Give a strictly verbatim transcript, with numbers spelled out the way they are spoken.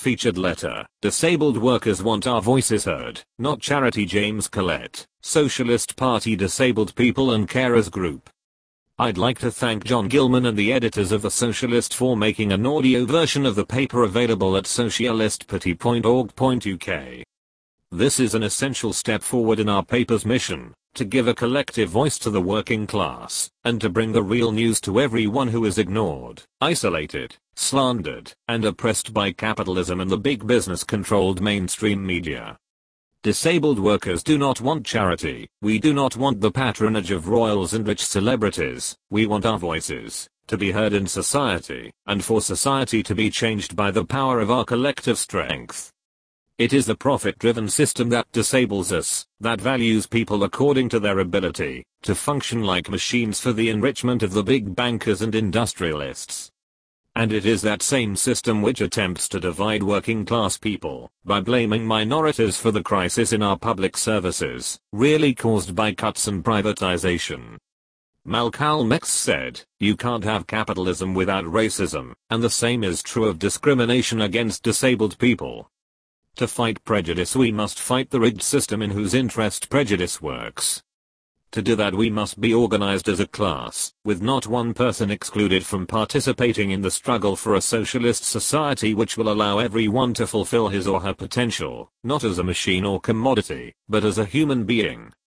Featured letter. Disabled workers want our voices heard, not charity. James Collette, Socialist Party Disabled People and Carers Group. I'd like to thank John Gilman and the editors of The Socialist for making an audio version of the paper available at socialist party dot org dot U K. This is an essential step forward in our paper's mission, to give a collective voice to the working class, and to bring the real news to everyone who is ignored, isolated, slandered, and oppressed by capitalism and the big business-controlled mainstream media. Disabled workers do not want charity, we do not want the patronage of royals and rich celebrities, we want our voices to be heard in society, and for society to be changed by the power of our collective strength. It is the profit-driven system that disables us, that values people according to their ability to function like machines for the enrichment of the big bankers and industrialists. And it is that same system which attempts to divide working-class people by blaming minorities for the crisis in our public services, really caused by cuts and privatization. Malcolm X said, "You can't have capitalism without racism," and the same is true of discrimination against disabled people. To fight prejudice we must fight the rigged system in whose interest prejudice works. To do that we must be organized as a class, with not one person excluded from participating in the struggle for a socialist society which will allow everyone to fulfill his or her potential, not as a machine or commodity, but as a human being.